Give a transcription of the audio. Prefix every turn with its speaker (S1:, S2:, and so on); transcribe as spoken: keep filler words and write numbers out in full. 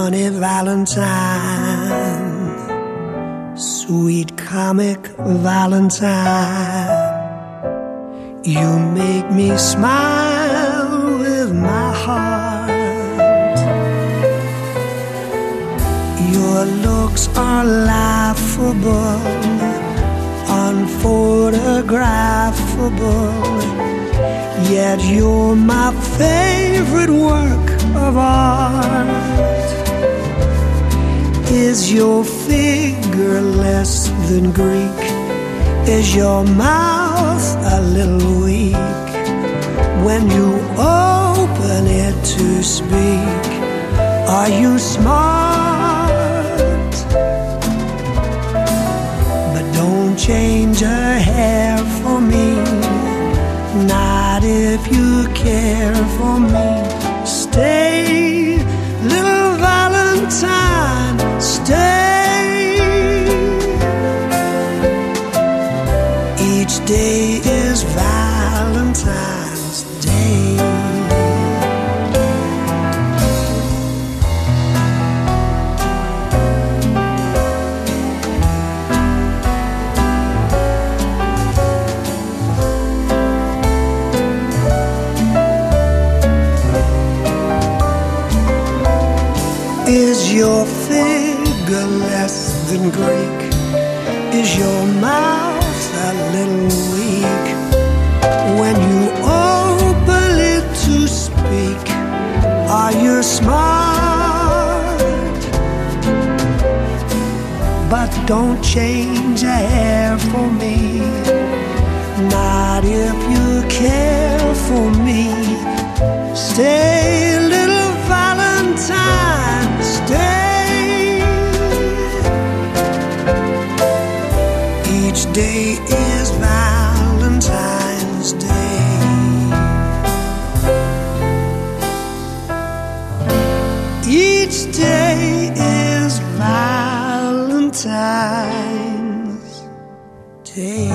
S1: funny Valentine, sweet comic Valentine. You make me smile with my heart. Your looks are laughable, unphotographable, yet you're my favorite work of art. Is your figure less than Greek? Is your mouth a little weak? When you open it to speak, are you smart? But don't change a hair for me, not if you care for me. Stay, little Valentine, stay. Each day is Valentine's Day. Is your figure less than Greek? Is your mouth a little weak? When you open it to speak, are you smart? But don't change a hair for me, not if you care for me. Stay, little Valentine, stay. Each day is Valentine's Day. Each day is Valentine's Day.